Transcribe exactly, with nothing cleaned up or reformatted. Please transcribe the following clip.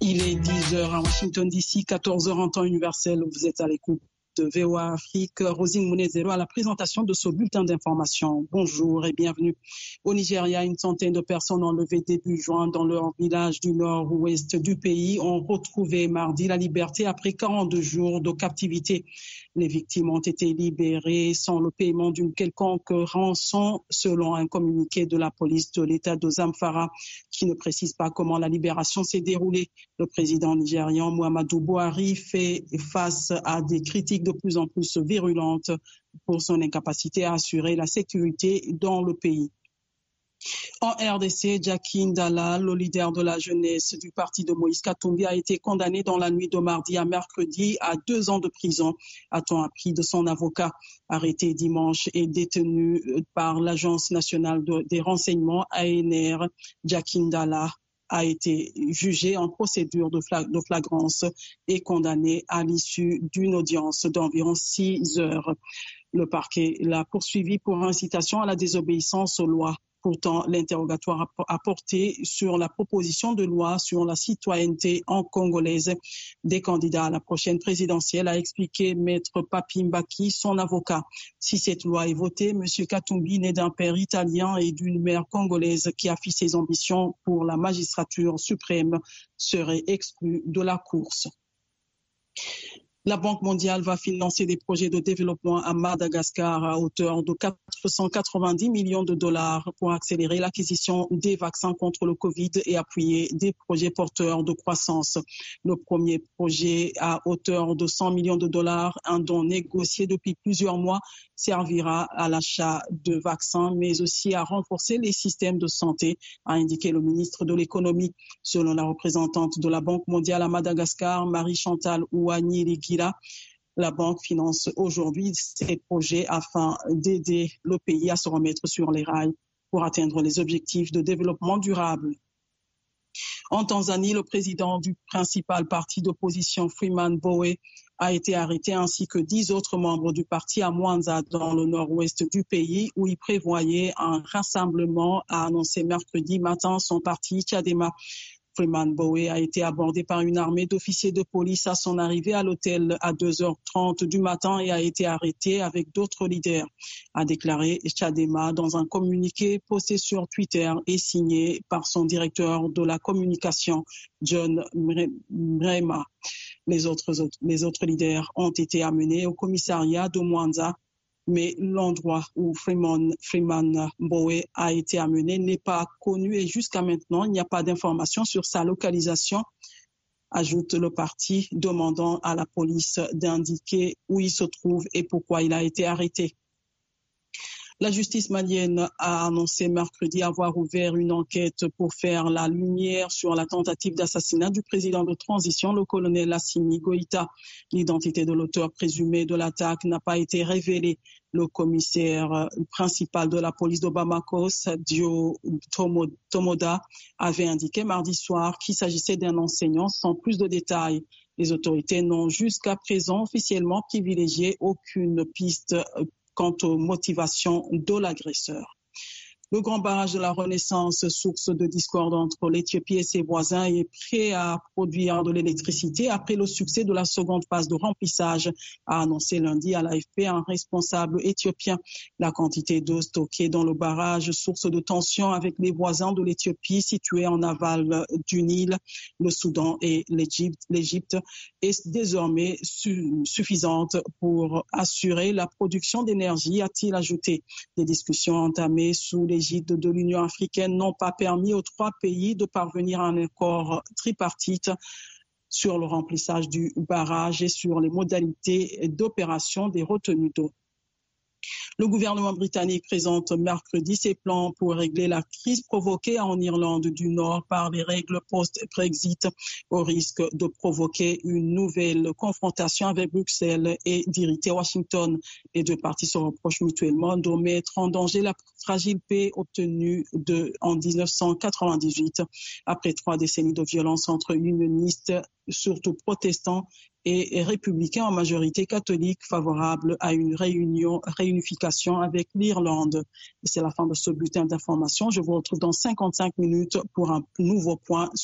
Il est dix heures à Washington D C, quatorze heures en temps universel. Vous êtes à l'écoute de V O A Afrique. Rosine Mounezero à la présentation de ce bulletin d'information. Bonjour et bienvenue. Au Nigeria, une centaine de personnes enlevées début juin dans leur village du nord-ouest du pays ont retrouvé mardi la liberté après quarante-deux jours de captivité. Les victimes ont été libérées sans le paiement d'une quelconque rançon, selon un communiqué de la police de l'État de Zamfara, qui ne précise pas comment la libération s'est déroulée. Le président nigérian Muhammadu Buhari fait face à des critiques de plus en plus virulentes pour son incapacité à assurer la sécurité dans le pays. En R D C, Jackie Ndala, le leader de la jeunesse du parti de Moïse Katumbi, a été condamné dans la nuit de mardi à mercredi à deux ans de prison, a-t-on appris de son avocat. Arrêté dimanche et détenu par l'Agence nationale de, des renseignements A N R, Jackie Ndala a été jugé en procédure de, flag- de flagrance et condamné à l'issue d'une audience d'environ six heures. Le parquet l'a poursuivi pour incitation à la désobéissance aux lois. Pourtant, l'interrogatoire a porté sur la proposition de loi sur la citoyenneté en congolaise des candidats à la prochaine présidentielle, a expliqué Maître Papi Mbaki, son avocat. Si cette loi est votée, M. Katumbi, né d'un père italien et d'une mère congolaise qui affiche ses ambitions pour la magistrature suprême, serait exclu de la course. La Banque mondiale va financer des projets de développement à Madagascar à hauteur de quatre cent quatre-vingt-dix millions de dollars pour accélérer l'acquisition des vaccins contre le Covid et appuyer des projets porteurs de croissance. Le premier projet à hauteur de cent millions de dollars, un don négocié depuis plusieurs mois, servira à l'achat de vaccins, mais aussi à renforcer les systèmes de santé, a indiqué le ministre de l'économie. Selon la représentante de la Banque mondiale à Madagascar, Marie-Chantal Ouani-Ligui, la banque finance aujourd'hui ces projets afin d'aider le pays à se remettre sur les rails pour atteindre les objectifs de développement durable. En Tanzanie, le président du principal parti d'opposition, Freeman Mbowe, a été arrêté ainsi que dix autres membres du parti à Mwanza dans le nord-ouest du pays où il prévoyait un rassemblement, a annoncé mercredi matin son parti Chadema. Freeman Mbowe a été abordé par une armée d'officiers de police à son arrivée à l'hôtel à deux heures trente du matin et a été arrêté avec d'autres leaders, a déclaré Chadema dans un communiqué posté sur Twitter et signé par son directeur de la communication, John Mrema. Les autres, les autres leaders ont été amenés au commissariat de Mwanza, mais l'endroit où Freeman, Freeman Mbowe a été amené n'est pas connu et jusqu'à maintenant, il n'y a pas d'informations sur sa localisation, ajoute le parti, demandant à la police d'indiquer où il se trouve et pourquoi il a été arrêté. La justice malienne a annoncé mercredi avoir ouvert une enquête pour faire la lumière sur la tentative d'assassinat du président de transition, le colonel Assimi Goïta. L'identité de l'auteur présumé de l'attaque n'a pas été révélée. Le commissaire principal de la police de Bamako, Sadio Tomoda, avait indiqué mardi soir qu'il s'agissait d'un enseignant sans plus de détails. Les autorités n'ont jusqu'à présent officiellement privilégié aucune piste quant aux motivations de l'agresseur. Le grand barrage de la Renaissance, source de discorde entre l'Éthiopie et ses voisins, est prêt à produire de l'électricité après le succès de la seconde phase de remplissage, a annoncé lundi à l'A F P un responsable éthiopien. La quantité d'eau stockée dans le barrage, source de tension avec les voisins de l'Éthiopie situés en aval du Nil, le Soudan et l'Égypte, est désormais su- suffisante pour assurer la production d'énergie, a-t-il ajouté. Des discussions entamées sous les l'égide de l'Union africaine n'ont pas permis aux trois pays de parvenir à un accord tripartite sur le remplissage du barrage et sur les modalités d'opération des retenues d'eau. Le gouvernement britannique présente mercredi ses plans pour régler la crise provoquée en Irlande du Nord par les règles post-Brexit, au risque de provoquer une nouvelle confrontation avec Bruxelles et d'irriter Washington. Les deux parties se reprochent mutuellement de mettre en danger la fragile paix obtenue de, en dix-neuf cent quatre-vingt-dix-huit, après trois décennies de violence entre unionistes, surtout protestants, et républicains en majorité catholique, favorables à une réunion, réunification avec l'Irlande. Et c'est la fin de ce bulletin d'information. Je vous retrouve dans cinquante-cinq minutes pour un nouveau point